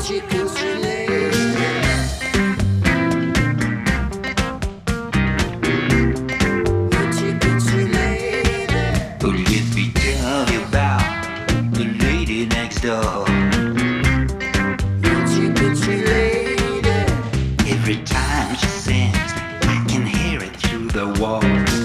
tickets related. The tickets related. Well, let me tell you about the lady next door. The tickets related. Every time she sings, I can hear it through the walls.